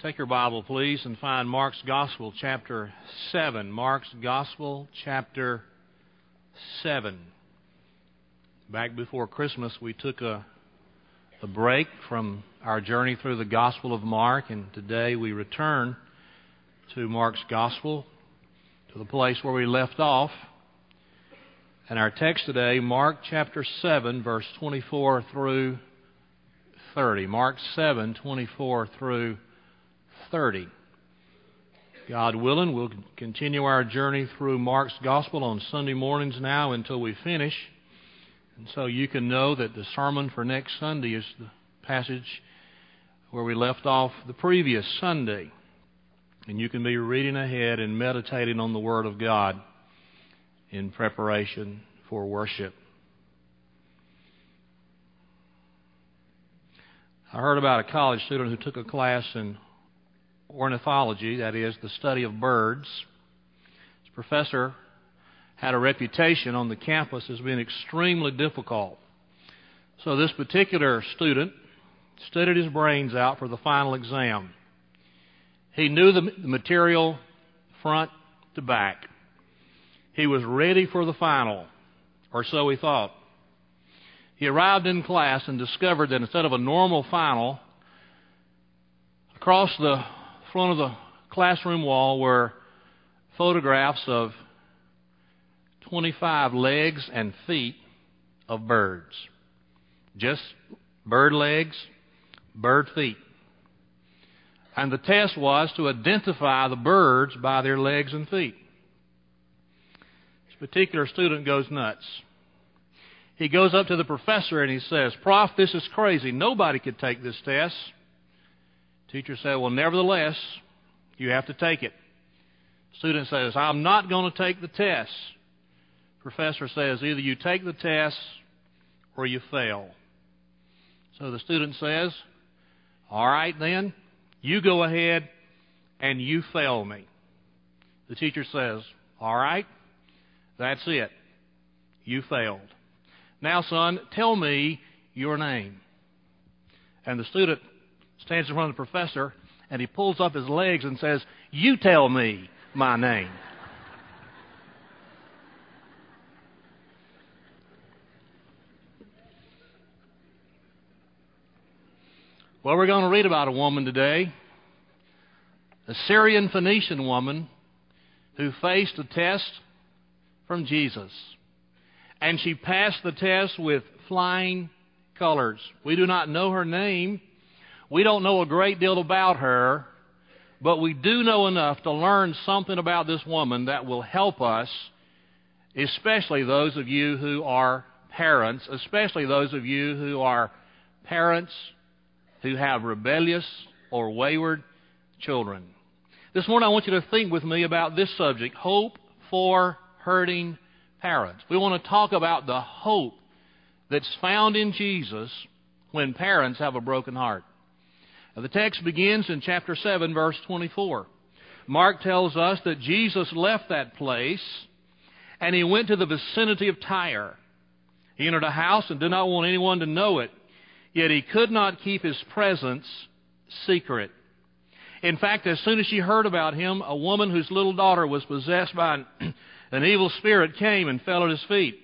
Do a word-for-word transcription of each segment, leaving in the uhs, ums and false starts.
Take your Bible, please, and find Mark's Gospel, chapter seven. Mark's Gospel, chapter seven. Back before Christmas, we took a, a break from our journey through the Gospel of Mark, and today we return to Mark's Gospel, to the place where we left off. And our text today, Mark chapter seven, verse twenty-four through thirty. Mark seven, twenty-four through thirty. God willing, we'll continue our journey through Mark's Gospel on Sunday mornings now until we finish. And so you can know that the sermon for next Sunday is the passage where we left off the previous Sunday. And you can be reading ahead and meditating on the Word of God in preparation for worship. I heard about a college student who took a class in ornithology, that is, the study of birds. His professor had a reputation on the campus as being extremely difficult. So this particular student studied his brains out for the final exam. He knew the material front to back. He was ready for the final, or so he thought. He arrived in class and discovered that instead of a normal final, across the front of the classroom wall were photographs of twenty-five legs and feet of birds. Just bird legs, bird feet. And the test was to identify the birds by their legs and feet. This particular student goes nuts. He goes up to the professor and he says, "Prof, this is crazy. Nobody could take this test." Teacher said, "Well, nevertheless, you have to take it." Student says, "I'm not going to take the test." Professor says, "Either you take the test or you fail." So the student says, "All right then, you go ahead and you fail me." The teacher says, "All right, that's it. You failed. Now, son, tell me your name." And the student stands in front of the professor, and he pulls up his legs and says, "You tell me my name." Well, we're going to read about a woman today, a Syrian Phoenician woman who faced a test from Jesus. And she passed the test with flying colors. We do not know her name. We don't know a great deal about her, but we do know enough to learn something about this woman that will help us, especially those of you who are parents, especially those of you who are parents who have rebellious or wayward children. This morning I want you to think with me about this subject, hope for hurting parents. We want to talk about the hope that's found in Jesus when parents have a broken heart. Now, the text begins in chapter seven, verse twenty-four. Mark tells us that Jesus left that place and he went to the vicinity of Tyre. He entered a house and did not want anyone to know it, yet he could not keep his presence secret. In fact, as soon as she heard about him, a woman whose little daughter was possessed by an, an evil spirit came and fell at his feet.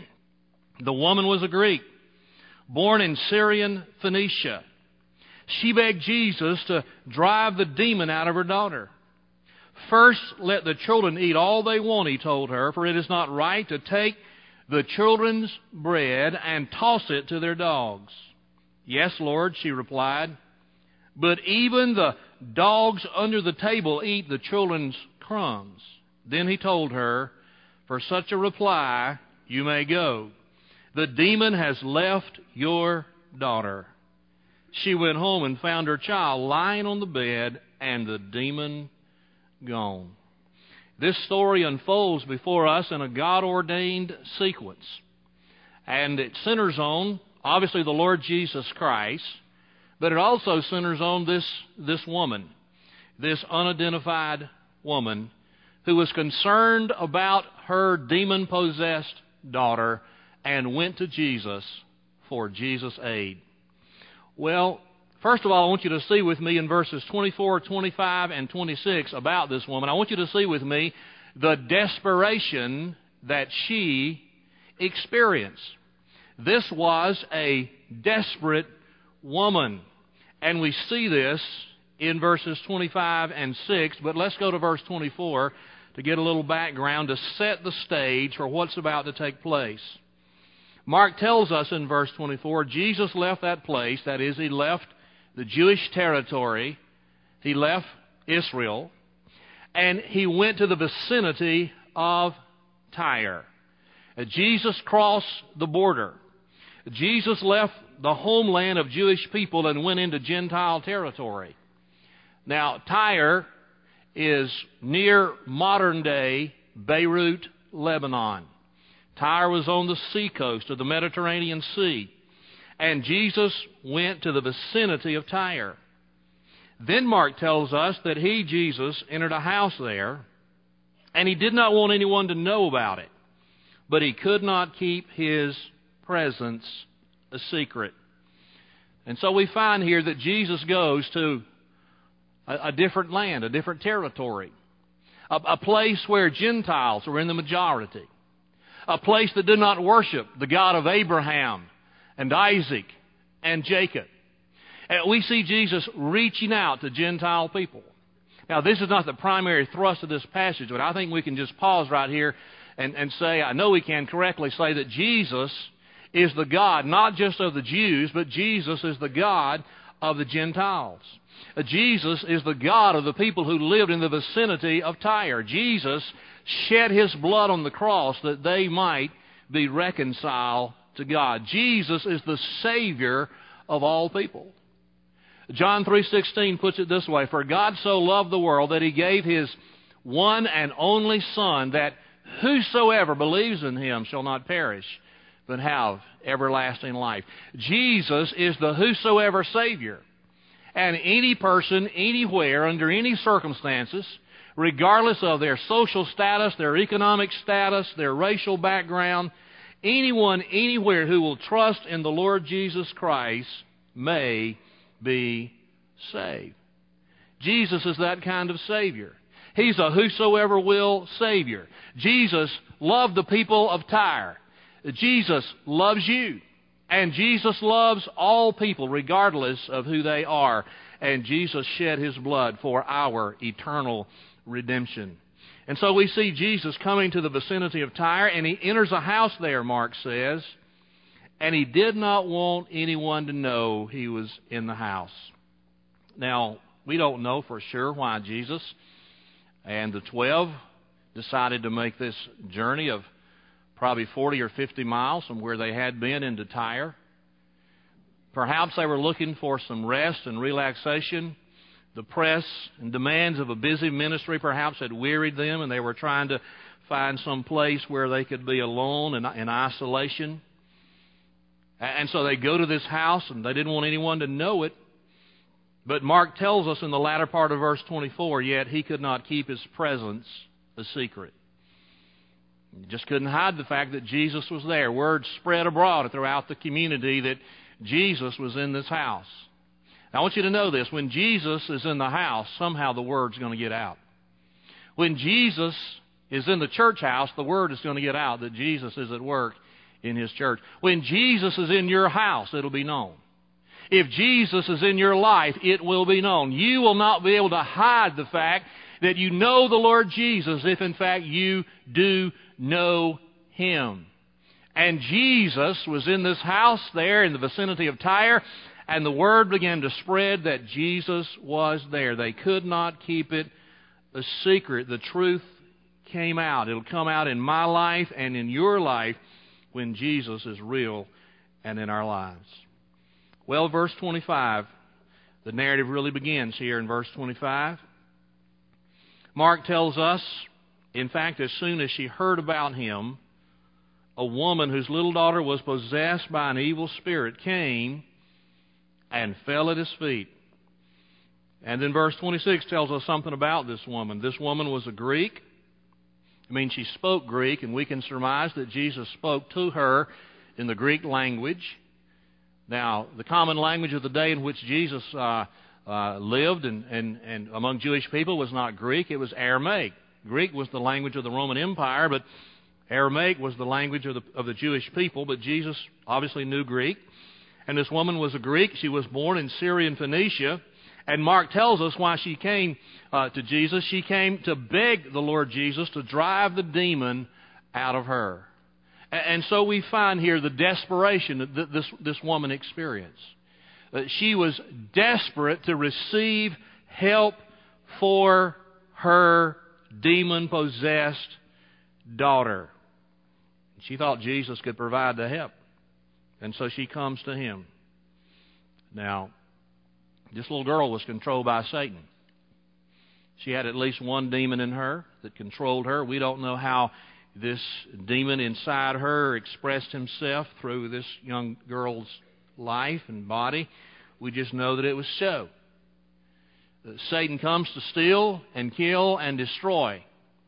The woman was a Greek, born in Syrian Phoenicia. She begged Jesus to drive the demon out of her daughter. "First, let the children eat all they want," he told her, "for it is not right to take the children's bread and toss it to their dogs." "Yes, Lord," she replied, "but even the dogs under the table eat the children's crumbs." Then he told her, "For such a reply, you may go. The demon has left your daughter." She went home and found her child lying on the bed and the demon gone. This story unfolds before us in a God-ordained sequence. And it centers on, obviously, the Lord Jesus Christ, but it also centers on this, this woman, this unidentified woman who was concerned about her demon-possessed daughter and went to Jesus for Jesus' aid. Well, First of all, I want you to see with me in verses twenty-four, twenty-five, and twenty-six about this woman. I want you to see with me the desperation that she experienced. This was a desperate woman. And we see this in verses twenty-five and six. But let's go to verse twenty-four to get a little background to set the stage for what's about to take place. Mark tells us in verse twenty-four, Jesus left that place, that is, he left the Jewish territory, he left Israel, and he went to the vicinity of Tyre. Jesus crossed the border. Jesus left the homeland of Jewish people and went into Gentile territory. Now, Tyre is near modern-day Beirut, Lebanon. Tyre was on the seacoast of the Mediterranean Sea, and Jesus went to the vicinity of Tyre. Then Mark tells us that he, Jesus, entered a house there, and he did not want anyone to know about it, but he could not keep his presence a secret. And so we find here that Jesus goes to a, a different land, a different territory, a, a place where Gentiles were in the majority, a place that did not worship the God of Abraham and Isaac and Jacob. And we see Jesus reaching out to Gentile people. Now, this is not the primary thrust of this passage, but I think we can just pause right here and, and say, I know we can correctly say that Jesus is the God, not just of the Jews, but Jesus is the God of the Gentiles. Uh, Jesus is the God of the people who lived in the vicinity of Tyre. Jesus shed his blood on the cross that they might be reconciled to God. Jesus is the Savior of all people. John three sixteen puts it this way, "For God so loved the world that he gave his one and only Son, that whosoever believes in him shall not perish, but have everlasting life." Jesus is the whosoever Savior. And any person, anywhere, under any circumstances, regardless of their social status, their economic status, their racial background, anyone, anywhere who will trust in the Lord Jesus Christ may be saved. Jesus is that kind of Savior. He's a whosoever will Savior. Jesus loved the people of Tyre. Jesus loves you. And Jesus loves all people regardless of who they are. And Jesus shed his blood for our eternal redemption. And so we see Jesus coming to the vicinity of Tyre, and he enters a house there, Mark says, and he did not want anyone to know he was in the house. Now, we don't know for sure why Jesus and the twelve decided to make this journey of probably forty or fifty miles from where they had been into Tyre. Perhaps they were looking for some rest and relaxation. The press and demands of a busy ministry perhaps had wearied them, and they were trying to find some place where they could be alone and in isolation. And so they go to this house, and they didn't want anyone to know it. But Mark tells us in the latter part of verse twenty-four, yet he could not keep his presence a secret. He just couldn't hide the fact that Jesus was there. Word spread abroad throughout the community that Jesus was in this house. Now, I want you to know this. When Jesus is in the house, somehow the word's going to get out. When Jesus is in the church house, the word is going to get out that Jesus is at work in his church. When Jesus is in your house, it'll be known. If Jesus is in your life, it will be known. You will not be able to hide the fact that you know the Lord Jesus if, in fact, you do know him. And Jesus was in this house there in the vicinity of Tyre, and the word began to spread that Jesus was there. They could not keep it a secret. The truth came out. It'll come out in my life and in your life when Jesus is real and in our lives. Well, verse twenty-five, the narrative really begins here in verse twenty-five. Mark tells us, in fact, as soon as she heard about him, a woman whose little daughter was possessed by an evil spirit came and fell at his feet. And then verse twenty-six tells us something about this woman. This woman was a Greek. I mean, she spoke Greek, and we can surmise that Jesus spoke to her in the Greek language. Now, the common language of the day in which Jesus uh, uh, lived and, and, and among Jewish people was not Greek, it was Aramaic. Greek was the language of the Roman Empire, but Aramaic was the language of the, of the Jewish people, but Jesus obviously knew Greek. And this woman was a Greek. She was born in Syrian Phoenicia. And Mark tells us why she came uh, to Jesus. She came to beg the Lord Jesus to drive the demon out of her. And so we find here the desperation that this, this woman experienced. Uh, she was desperate to receive help for her demon-possessed daughter. She thought Jesus could provide the help. And so she comes to Him. Now, this little girl was controlled by Satan. She had at least one demon in her that controlled her. We don't know how this demon inside her expressed himself through this young girl's life and body. We just know that it was so. Satan comes to steal and kill and destroy.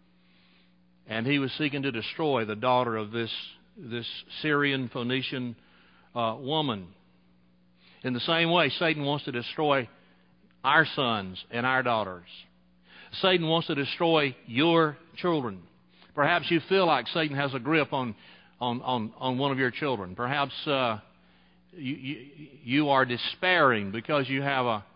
And he was seeking to destroy the daughter of this, this Syrian Phoenician uh, woman. In the same way, Satan wants to destroy our sons and our daughters. Satan wants to destroy your children. Perhaps you feel like Satan has a grip on, on, on, on one of your children. Perhaps uh, you, you, you are despairing because you have a,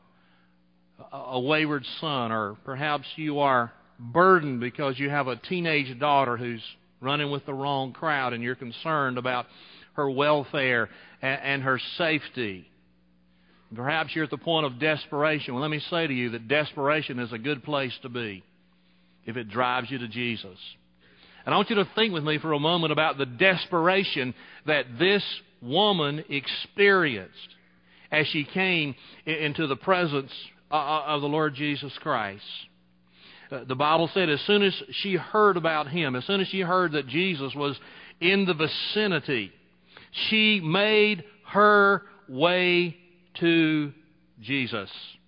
a wayward son, or perhaps you are burdened because you have a teenage daughter who's running with the wrong crowd and you're concerned about her welfare and, and her safety. Perhaps you're at the point of desperation. Well, let me say to you that desperation is a good place to be if it drives you to Jesus. And I want you to think with me for a moment about the desperation that this woman experienced as she came into the presence of the Lord Jesus Christ. The Bible said as soon as she heard about Him, as soon as she heard that Jesus was in the vicinity, she made her way to Jesus.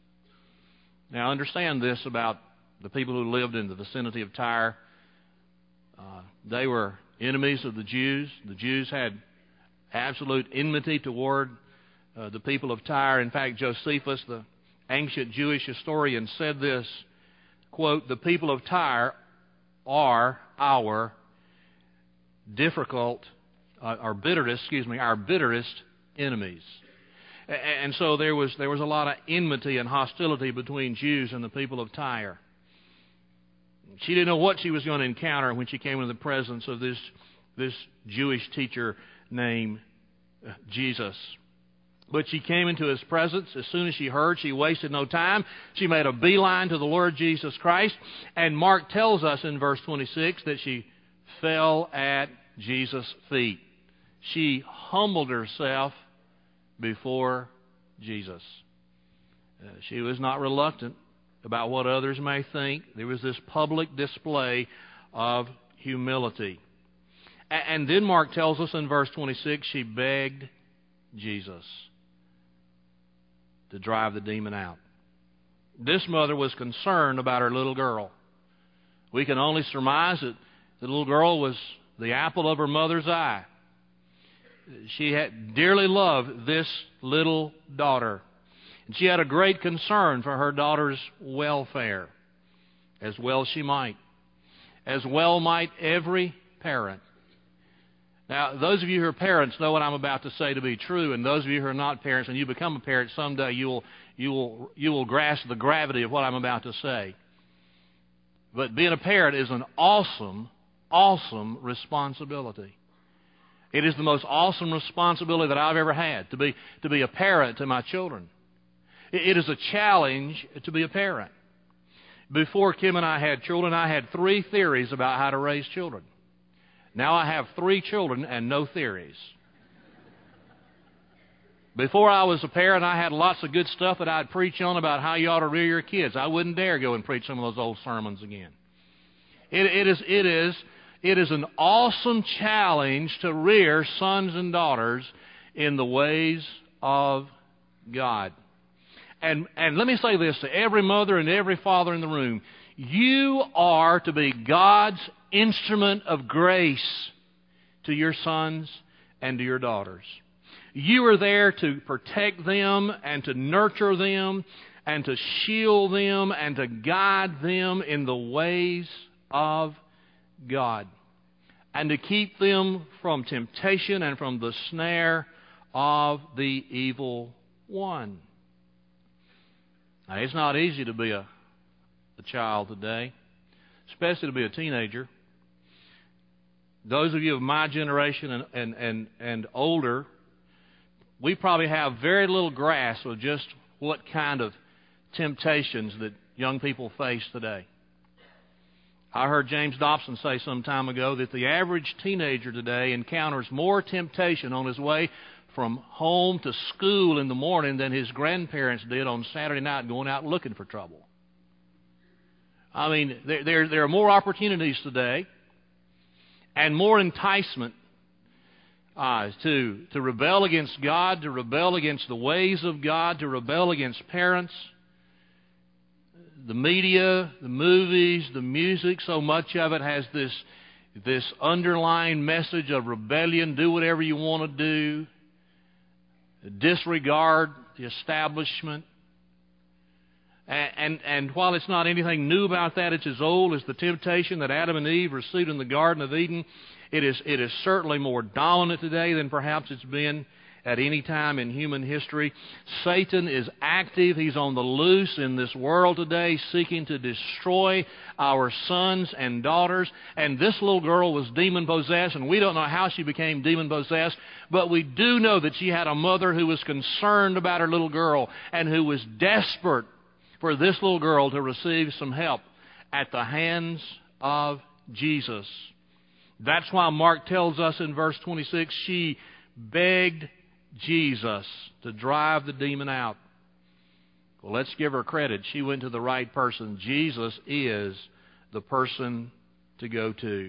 Now understand this about the people who lived in the vicinity of Tyre. Uh, they were enemies of the Jews. The Jews had absolute enmity toward uh, the people of Tyre. In fact, Josephus, the ancient Jewish historian, said this, quote, "The people of Tyre are our difficult, uh, our bitterest, excuse me, our bitterest enemies." And so there was there was a lot of enmity and hostility between Jews and the people of Tyre. She didn't know what she was going to encounter when she came into the presence of this, this Jewish teacher named Jesus. But she came into His presence. As soon as she heard, she wasted no time. She made a beeline to the Lord Jesus Christ. And Mark tells us in verse twenty-six that she fell at Jesus' feet. She humbled herself before Jesus. Uh, she was not reluctant about what others may think. There was this public display of humility. A- and then Mark tells us in verse twenty-six, she begged Jesus to drive the demon out. This mother was concerned about her little girl. We can only surmise that the little girl was the apple of her mother's eye. She had dearly loved this little daughter. And she had a great concern for her daughter's welfare, as well she might. As well might every parent. Now, those of you who are parents know what I'm about to say to be true, and those of you who are not parents, and you become a parent someday, you will, you will, you will grasp the gravity of what I'm about to say. But being a parent is an awesome, awesome responsibility. It is the most awesome responsibility that I've ever had, to be, to be a parent to my children. It is a challenge to be a parent. Before Kim and I had children, I had three theories about how to raise children. Now I have three children and no theories. Before I was a parent, I had lots of good stuff that I'd preach on about how you ought to rear your kids. I wouldn't dare go and preach some of those old sermons again. It, it is, it is, it is an awesome challenge to rear sons and daughters in the ways of God. And, and let me say this to every mother and every father in the room. You are to be God's instrument of grace to your sons and to your daughters. You are there to protect them and to nurture them and to shield them and to guide them in the ways of God and to keep them from temptation and from the snare of the evil one. Now, it's not easy to be a, a child today, especially to be a teenager. Those of you of my generation and, and, and, and older, we probably have very little grasp of just what kind of temptations that young people face today. I heard James Dobson say some time ago that the average teenager today encounters more temptation on his way from home to school in the morning than his grandparents did on Saturday night going out looking for trouble. I mean, there, there, there are more opportunities today and more enticement uh, to, to rebel against God, to rebel against the ways of God, to rebel against parents. The media, the movies, the music, so much of it has this, this underlying message of rebellion. Do whatever you want to do. Disregard the establishment. And, and, and while it's not anything new about that, it's as old as the temptation that Adam and Eve received in the Garden of Eden. It is, it is certainly more dominant today than perhaps it's been at any time in human history. Satan is active. He's on the loose in this world today, seeking to destroy our sons and daughters. And this little girl was demon-possessed, and we don't know how she became demon-possessed, but we do know that she had a mother who was concerned about her little girl and who was desperate for this little girl to receive some help at the hands of Jesus. That's why Mark tells us in verse twenty-six, she begged Jesus to drive the demon out. Well, let's give her credit. She went to the right person. Jesus is the person to go to.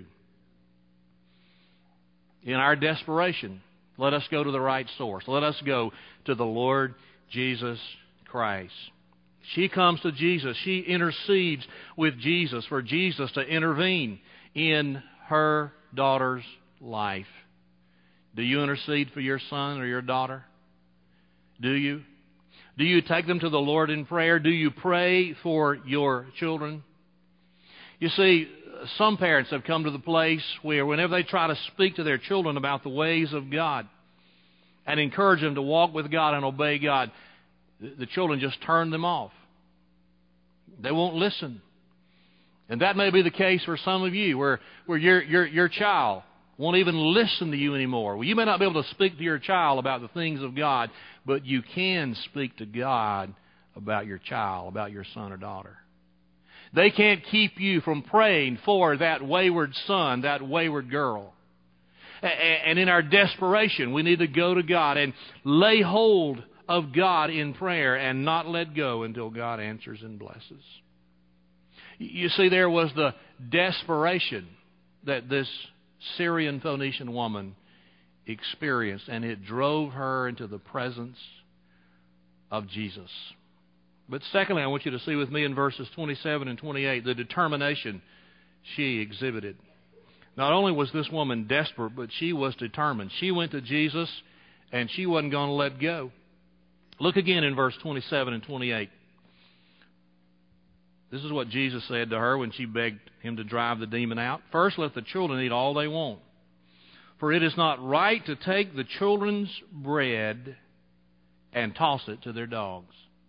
In our desperation, let us go to the right source. Let us go to the Lord Jesus Christ. She comes to Jesus. She intercedes with Jesus for Jesus to intervene in her daughter's life. Do you intercede for your son or your daughter? Do you? Do you take them to the Lord in prayer? Do you pray for your children? You see, some parents have come to the place where whenever they try to speak to their children about the ways of God and encourage them to walk with God and obey God, the children just turn them off. They won't listen. And that may be the case for some of you, where, where your, your, your child won't even listen to you anymore. Well, you may not be able to speak to your child about the things of God, but you can speak to God about your child, about your son or daughter. They can't keep you from praying for that wayward son, that wayward girl. And in our desperation, we need to go to God and lay hold of God in prayer and not let go until God answers and blesses. You see, there was the desperation that this Syrian Phoenician woman experienced, and it drove her into the presence of Jesus. But secondly, I want you to see with me in verses twenty-seven and twenty-eight the determination she exhibited. Not only was this woman desperate, but she was determined. She went to Jesus, and she wasn't going to let go. Look again in verse twenty-seven and twenty-eight. This is what Jesus said to her when she begged him to drive the demon out. First, let the children eat all they want, for it is not right to take the children's bread and toss it to their dogs.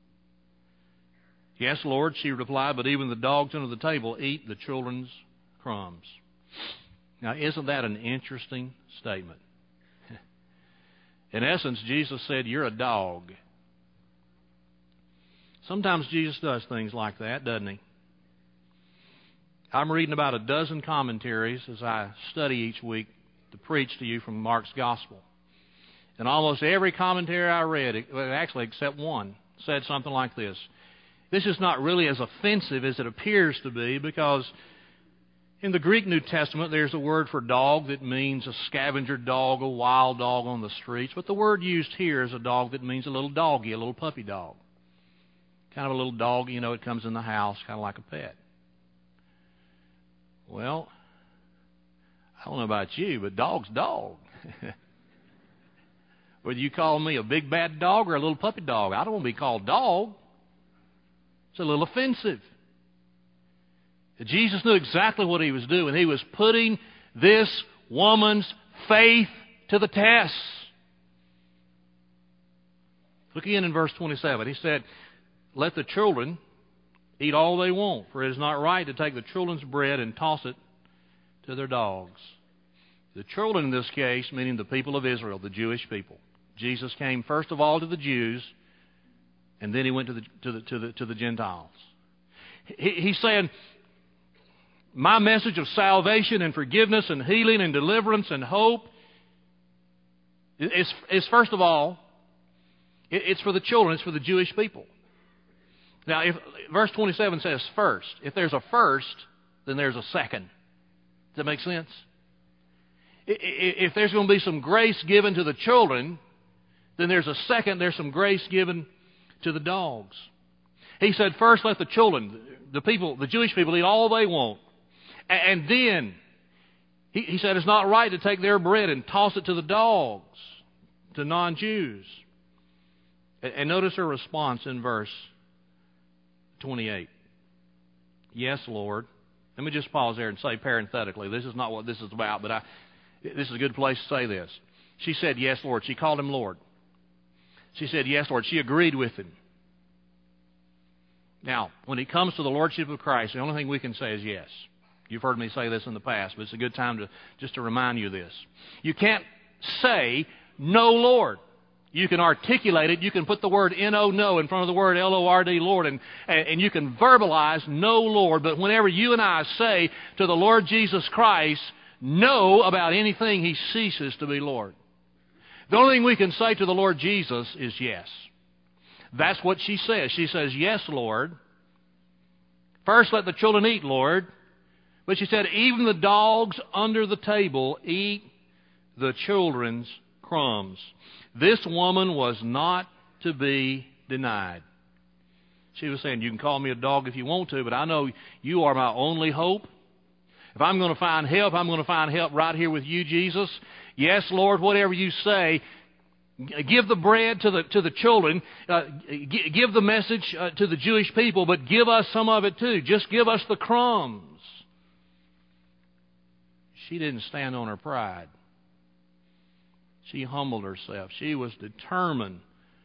Yes, Lord, she replied, but even the dogs under the table eat the children's crumbs. Now, isn't that an interesting statement? In essence, Jesus said, you're a dog. Sometimes Jesus does things like that, doesn't he? I'm reading about a dozen commentaries as I study each week to preach to you from Mark's Gospel. And almost every commentary I read, actually except one, said something like this. This is not really as offensive as it appears to be, because in the Greek New Testament there's a word for dog that means a scavenger dog, a wild dog on the streets. But the word used here is a dog that means a little doggy, a little puppy dog. Kind of a little dog, you know, it comes in the house, kind of like a pet. Well, I don't know about you, but dog's dog. Whether you call me a big bad dog or a little puppy dog, I don't want to be called dog. It's a little offensive. Jesus knew exactly what he was doing. He was putting this woman's faith to the test. Look again in verse twenty-seven. He said, let the children eat all they want, for it is not right to take the children's bread and toss it to their dogs. The children in this case, meaning the people of Israel, the Jewish people. Jesus came first of all to the Jews, and then he went to the to the to the, to the Gentiles. He, he's saying, my message of salvation and forgiveness and healing and deliverance and hope is, is first of all, it, it's for the children, it's for the Jewish people. Now, if verse twenty-seven says first, if there's a first, then there's a second. Does that make sense? If there's going to be some grace given to the children, then there's a second, there's some grace given to the dogs. He said, first let the children, the people, the Jewish people, eat all they want. And then, he, he said, it's not right to take their bread and toss it to the dogs, to non-Jews. And, and notice her response in verse twenty-eight. Yes, Lord. Let me just pause there and say parenthetically, this is not what this is about, but I, this is a good place to say this. She said, yes, Lord. She called him Lord. She said, yes, Lord. She agreed with him. Now, when it comes to the Lordship of Christ, the only thing we can say is yes. You've heard me say this in the past, but it's a good time to just to remind you of this. You can't say, no, Lord. You can articulate it. You can put the word N O, no, in front of the word L O R D, Lord, and, and you can verbalize no, Lord. But whenever you and I say to the Lord Jesus Christ, no about anything, he ceases to be Lord. The only thing we can say to the Lord Jesus is yes. That's what she says. She says, yes, Lord. First, let the children eat, Lord. But she said, even the dogs under the table eat the children's crumbs. This woman was not to be denied. She was saying, you can call me a dog if you want to, but I know you are my only hope. If I'm going to find help, I'm going to find help right here with you, Jesus. Yes, Lord, whatever you say, give the bread to the to the children. Uh, g- give the message uh, to the Jewish people, but give us some of it too. Just give us the crumbs. She didn't stand on her pride. She humbled herself. She was determined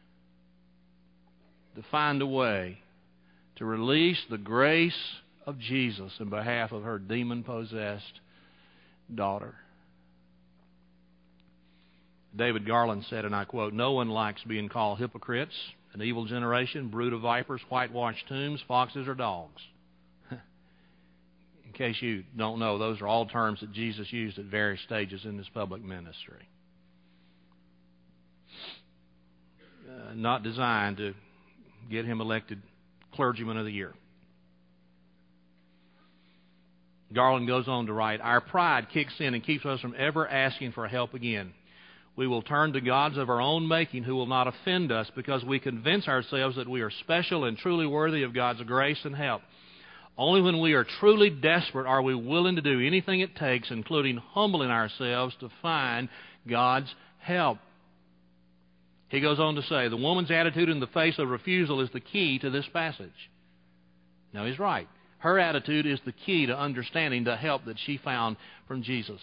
to find a way to release the grace of Jesus in behalf of her demon-possessed daughter. David Garland said, and I quote, no one likes being called hypocrites, an evil generation, brood of vipers, whitewashed tombs, foxes, or dogs. In case you don't know, those are all terms that Jesus used at various stages in his public ministry. Uh, not designed to get him elected clergyman of the year. Garland goes on to write, our pride kicks in and keeps us from ever asking for help again. We will turn to gods of our own making who will not offend us because we convince ourselves that we are special and truly worthy of God's grace and help. Only when we are truly desperate are we willing to do anything it takes, including humbling ourselves, to find God's help. He goes on to say, the woman's attitude in the face of refusal is the key to this passage. Now, he's right. Her attitude is the key to understanding the help that she found from Jesus.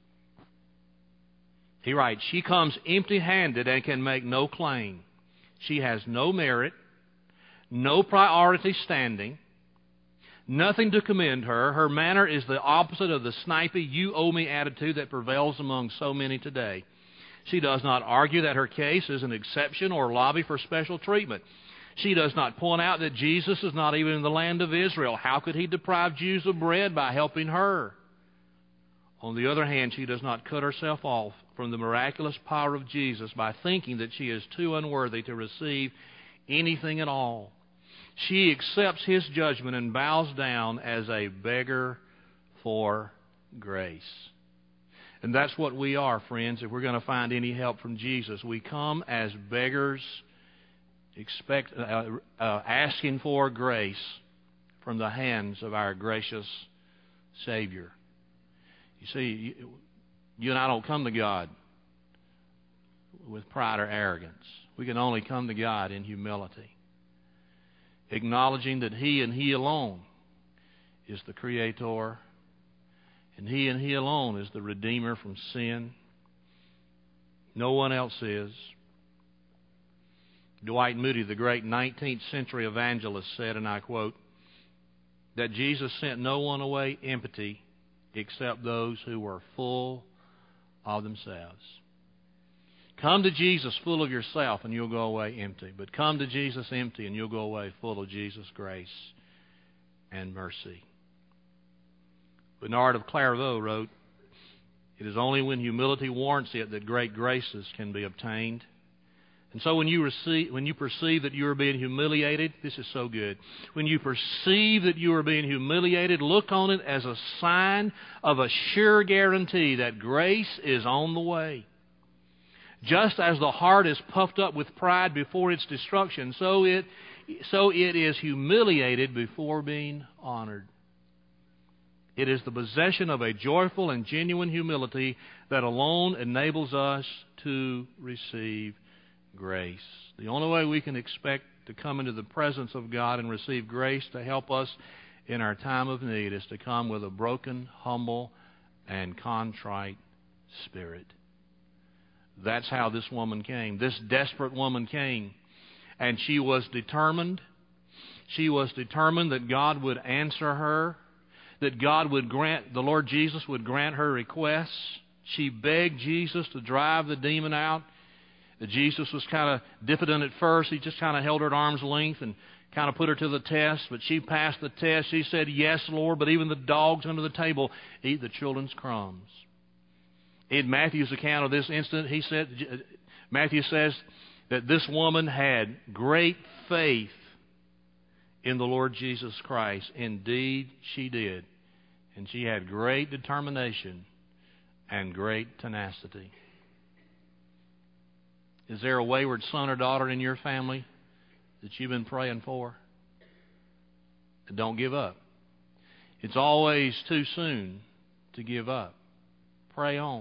He writes, she comes empty-handed and can make no claim. She has no merit, no priority standing, nothing to commend her. Her manner is the opposite of the snipey, you owe me attitude that prevails among so many today. She does not argue that her case is an exception or lobby for special treatment. She does not point out that Jesus is not even in the land of Israel. How could he deprive Jews of bread by helping her? On the other hand, she does not cut herself off from the miraculous power of Jesus by thinking that she is too unworthy to receive anything at all. She accepts his judgment and bows down as a beggar for grace. And that's what we are, friends. If we're going to find any help from Jesus, we come as beggars, expect, uh, uh, asking for grace from the hands of our gracious Savior. You see, you, you and I don't come to God with pride or arrogance. We can only come to God in humility, acknowledging that He and He alone is the Creator, and He and He alone is the Redeemer from sin. No one else is. Dwight Moody, the great nineteenth century evangelist, said, and I quote, that Jesus sent no one away empty except those who were full of themselves. Come to Jesus full of yourself and you'll go away empty. But come to Jesus empty and you'll go away full of Jesus' grace and mercy. Bernard of Clairvaux wrote, it is only when humility warrants it that great graces can be obtained. And so when you receive, when you perceive that you are being humiliated, this is so good. When you perceive that you are being humiliated, look on it as a sign of a sure guarantee that grace is on the way. Just as the heart is puffed up with pride before its destruction, so it, so it is humiliated before being honored. It is the possession of a joyful and genuine humility that alone enables us to receive grace. The only way we can expect to come into the presence of God and receive grace to help us in our time of need is to come with a broken, humble, and contrite spirit. That's how this woman came. This desperate woman came. And she was determined. She was determined that God would answer her, that God would grant, the Lord Jesus would grant her requests. She begged Jesus to drive the demon out. Jesus was kind of diffident at first. He just kind of held her at arm's length and kind of put her to the test. But she passed the test. She said, yes, Lord, but even the dogs under the table eat the children's crumbs. In Matthew's account of this incident, he said, Matthew says that this woman had great faith in the Lord Jesus Christ. Indeed, she did. And she had great determination and great tenacity. Is there a wayward son or daughter in your family that you've been praying for? Don't give up. It's always too soon to give up. Pray on.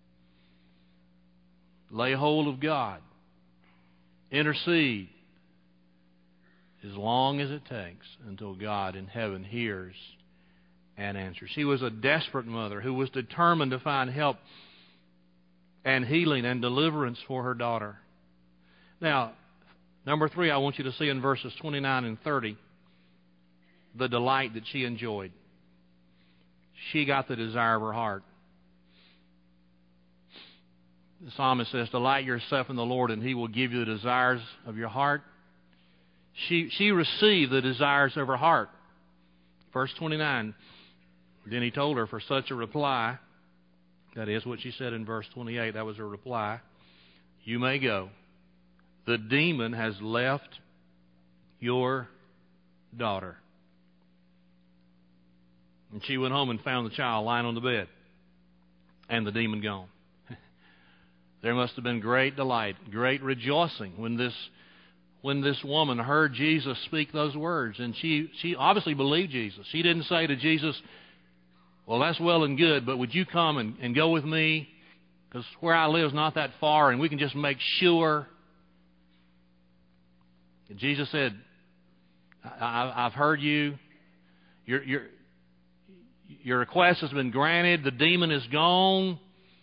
Lay hold of God. Intercede as long as it takes until God in heaven hears and answers. She was a desperate mother who was determined to find help and healing and deliverance for her daughter. Now, number three, I want you to see in verses twenty-nine and thirty the delight that she enjoyed. She got the desire of her heart. The psalmist says, delight yourself in the Lord and He will give you the desires of your heart. She, she received the desires of her heart. Verse twenty-nine, then He told her for such a reply, that is what she said in verse twenty-eight, that was her reply, you may go. The demon has left your daughter. And she went home and found the child lying on the bed and the demon gone. There must have been great delight, great rejoicing when this when this woman heard Jesus speak those words. And she, she obviously believed Jesus. She didn't say to Jesus, well, that's well and good, but would you come and, and go with me? Because where I live is not that far, and we can just make sure. And Jesus said, I, I've heard you. Your, your, your request has been granted. The demon is gone.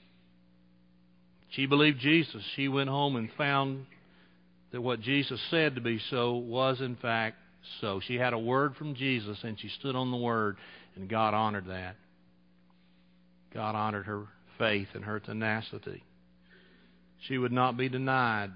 She believed Jesus. She went home and found that what Jesus said to be so was in fact so. She had a word from Jesus, and she stood on the word, and God honored that. God honored her faith and her tenacity. She would not be denied.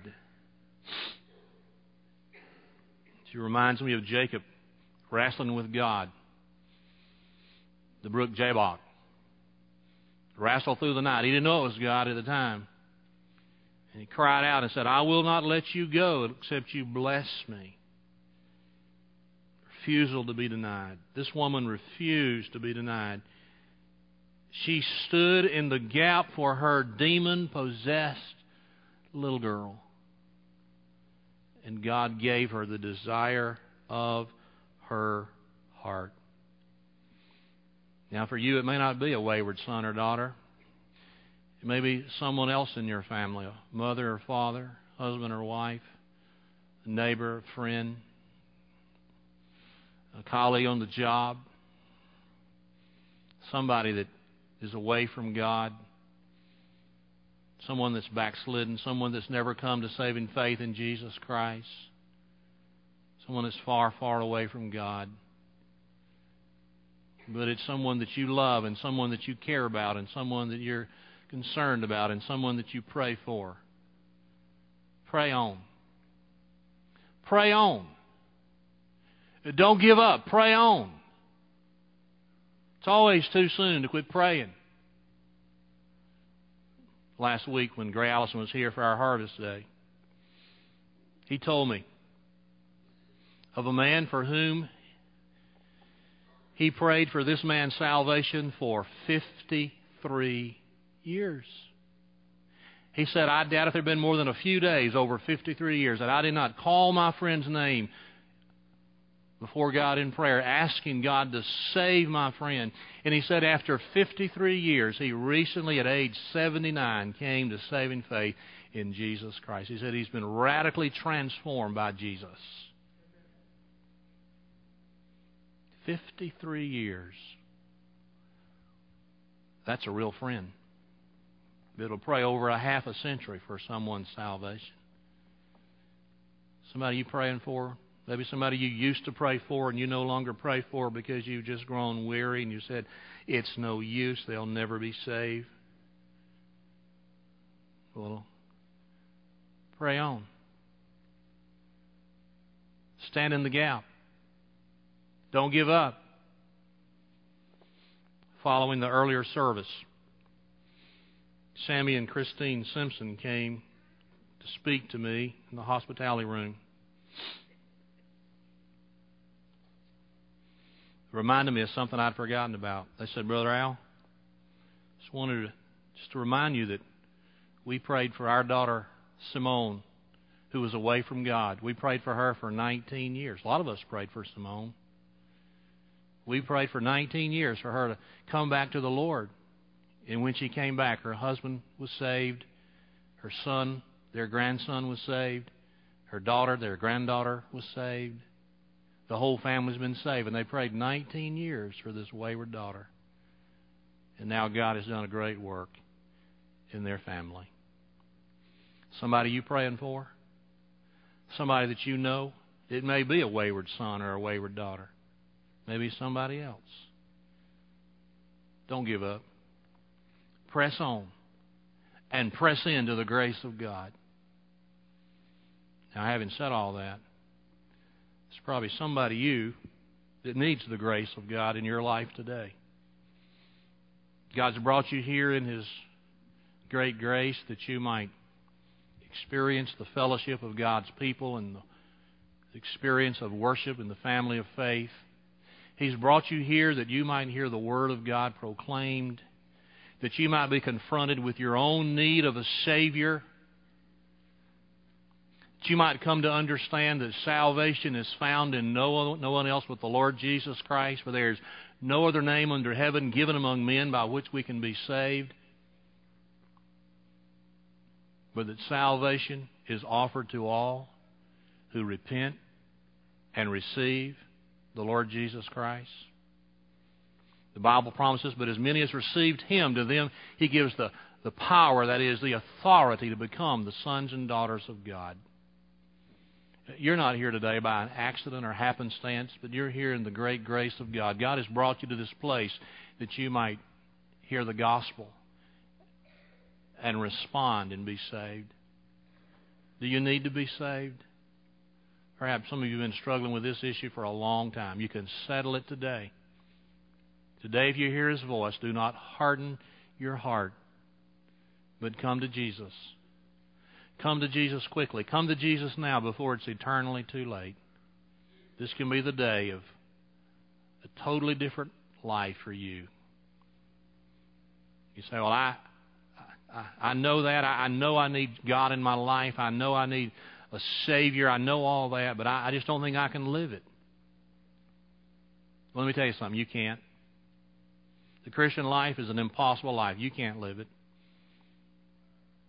She reminds me of Jacob wrestling with God. The brook Jabbok. Wrestled through the night. He didn't know it was God at the time. And he cried out and said, I will not let you go except you bless me. Refusal to be denied. This woman refused to be denied. She stood in the gap for her demon-possessed little girl. And God gave her the desire of her heart. Now for you, it may not be a wayward son or daughter. It may be someone else in your family, a mother or father, husband or wife, a neighbor, a friend, a colleague on the job, somebody that is away from God, someone that's backslidden, someone that's never come to saving faith in Jesus Christ, someone that's far, far away from God. But it's someone that you love and someone that you care about and someone that you're concerned about and someone that you pray for. Pray on. Pray on. Don't give up. Pray on. It's always too soon to quit praying. Last week when Gray Allison was here for our Harvest Day, he told me of a man for whom he prayed for this man's salvation for fifty-three years. He said, I doubt if there had been more than a few days over fifty-three years that I did not call my friend's name before God in prayer, asking God to save my friend. And he said after fifty-three years, he recently at age seventy-nine came to saving faith in Jesus Christ. He said he's been radically transformed by Jesus. fifty-three years. That's a real friend. It'll pray over a half a century for someone's salvation. Somebody you praying for? Maybe somebody you used to pray for and you no longer pray for because you've just grown weary and you said, it's no use, they'll never be saved. Well, pray on. Stand in the gap. Don't give up. Following the earlier service, Sammy and Christine Simpson came to speak to me in the hospitality room. It reminded me of something I'd forgotten about. They said, Brother Al, just wanted to, just to remind you that we prayed for our daughter Simone, who was away from God. We prayed for her for nineteen years. A lot of us prayed for Simone. We prayed for nineteen years for her to come back to the Lord. And when she came back, her husband was saved. Her son, their grandson, was saved. Her daughter, their granddaughter, was saved. The whole family's been saved. And they prayed nineteen years for this wayward daughter. And now God has done a great work in their family. Somebody you praying for? Somebody that you know? It may be a wayward son or a wayward daughter. Maybe somebody else. Don't give up. Press on and press into the grace of God. Now, having said all that, there's probably somebody you that needs the grace of God in your life today. God's brought you here in His great grace that you might experience the fellowship of God's people and the experience of worship in the family of faith. He's brought you here that you might hear the Word of God proclaimed, that you might be confronted with your own need of a Savior, that you might come to understand that salvation is found in no, no one else but the Lord Jesus Christ, for there is no other name under heaven given among men by which we can be saved, but that salvation is offered to all who repent and receive the Lord Jesus Christ. The Bible promises, but as many as received Him, to them He gives the, the power, that is, the authority to become the sons and daughters of God. You're not here today by an accident or happenstance, but you're here in the great grace of God. God has brought you to this place that you might hear the gospel and respond and be saved. Do you need to be saved? Perhaps some of you have been struggling with this issue for a long time. You can settle it today. Today, if you hear His voice, do not harden your heart, but come to Jesus. Come to Jesus quickly. Come to Jesus now before it's eternally too late. This can be the day of a totally different life for you. You say, well, I I, I know that. I, I know I need God in my life. I know I need a Savior. I know all that, but I, I just don't think I can live it. Well, let me tell you something. You can't. The Christian life is an impossible life. You can't live it.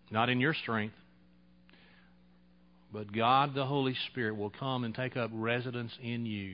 not in your strength, but God the Holy Spirit will come and take up residence in you.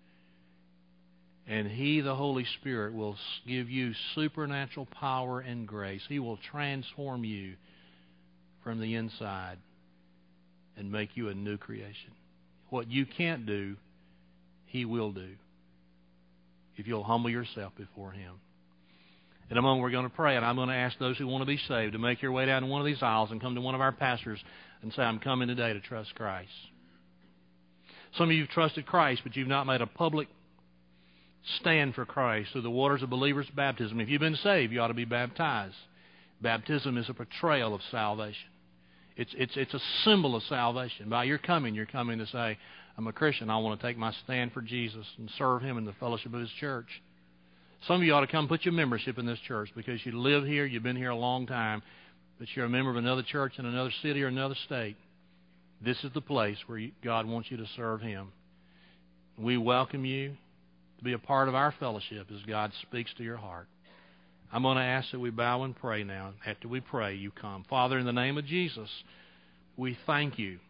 And He, the Holy Spirit, will give you supernatural power and grace. He will transform you from the inside and make you a new creation. What you can't do, He will do if you'll humble yourself before Him. In a moment, we're going to pray, and I'm going to ask those who want to be saved to make your way down to one of these aisles and come to one of our pastors and say, I'm coming today to trust Christ. Some of you have trusted Christ, but you've not made a public stand for Christ through the waters of believers' baptism. If you've been saved, you ought to be baptized. Baptism is a portrayal of salvation. It's, it's, it's a symbol of salvation. By your coming, you're coming to say, I'm a Christian. I want to take my stand for Jesus and serve Him in the fellowship of His church. Some of you ought to come put your membership in this church because you live here, you've been here a long time, but you're a member of another church in another city or another state. This is the place where you, God wants you to serve Him. We welcome you to be a part of our fellowship as God speaks to your heart. I'm going to ask that we bow and pray now. After we pray, you come. Father, in the name of Jesus, we thank You